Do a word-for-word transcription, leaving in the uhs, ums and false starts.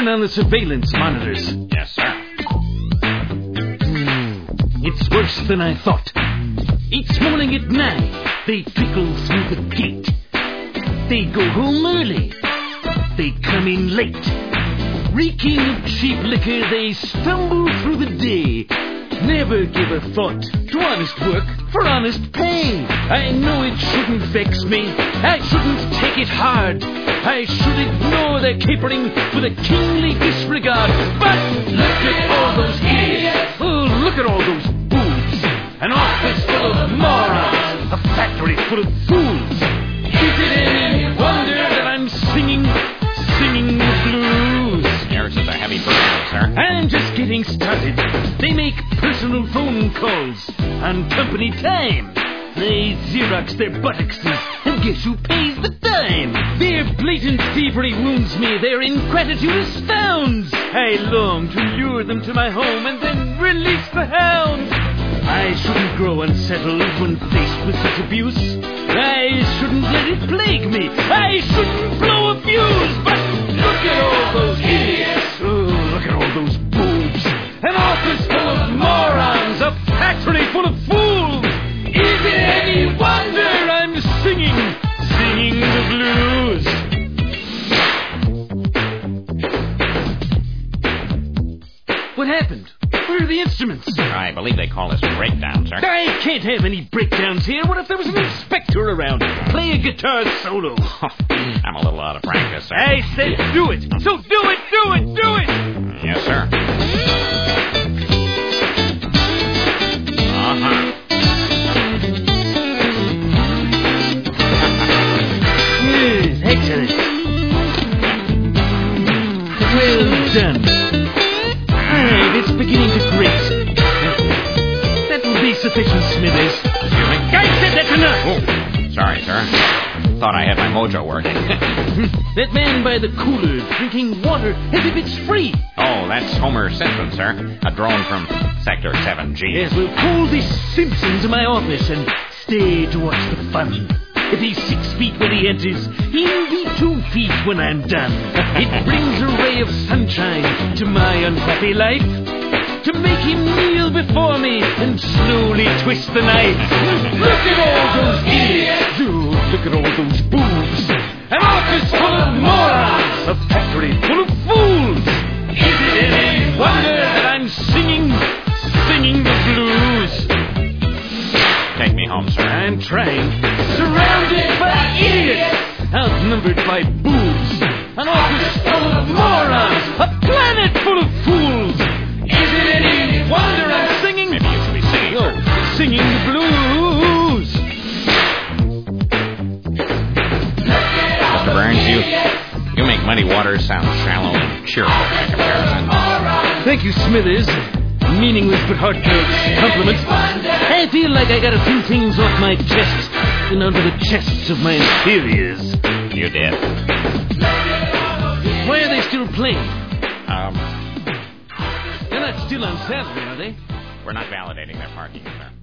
on the surveillance monitors. Yes, sir. It's worse than I thought. Each morning at nine, they trickle through the gate. They go home early. They come in late. Reeking of cheap liquor, they stumble through the day. Never give a thought to honest work for honest pay. I know it shouldn't vex me. I shouldn't take it hard. I should ignore their capering with a kingly disregard. But look at all those idiots. Oh, look at all those boobs. An office full of morons. A factory full of fools. Is it any wonder that I'm singing, singing the blues? Yours is a heavy burden, sir. I'm just getting started. They make personal phone calls on company time. They Xerox their buttocks, and guess who pays the dime? Their blatant thievery wounds me. Their ingratitude astounds. I long to lure them to my home and then release the hounds. I shouldn't grow unsettled when faced with such abuse. I shouldn't let it plague me. I shouldn't blow a fuse. But look at all those idiots. Oh, look at all those boobs. An office full of morons. A factory full of fools. Is it any wonder I'm singing, singing the blues? What happened? Where are the instruments? I believe they call this a breakdown, sir. I can't have any breakdowns here. What if there was an inspector around? Play a guitar solo. I'm a little out of practice, sir. I said do it. So do it, do it, do it. Yes, sir. Uh-huh. Yes, excellent. Well done. Right, it's beginning to grate. That will be sufficient, Smithers. Excuse me? I said that's enough. Oh, sorry, sir. Thought I had my mojo working. That man by the cooler drinking water as if it's free. Oh, that's Homer Simpson, sir. A drone from Sector seven G. Yes, we'll call this Simpson to my office and stay to watch the fun. If he's six feet when he enters, he'll be two feet when I'm done. It brings a ray of sunshine to my unhappy life, to make him kneel before me and slowly twist the knife. Look at all those idiots! Oh, look at all those boobs! An office full of morons! A factory full of fools! Is it any wonder that I'm singing, singing the blues? Take me home, sir. I'm trying. Surrounded by idiots! Outnumbered by boobs! An office full of morons! A planet full of fools! Is it any wonder I'm singing? Maybe you should be singing, Oh, sir. singing the blues! Mister Burns, you, you make Muddy Waters sound shallow and cheerful by comparison. Thank you, Smithers. Meaningless but heartfelt compliments. I feel like I got a few things off my chest and onto the chests of my inferiors. You did. Why are they still playing? Um, They're not still on salary, are they? we're not validating their parking, sir.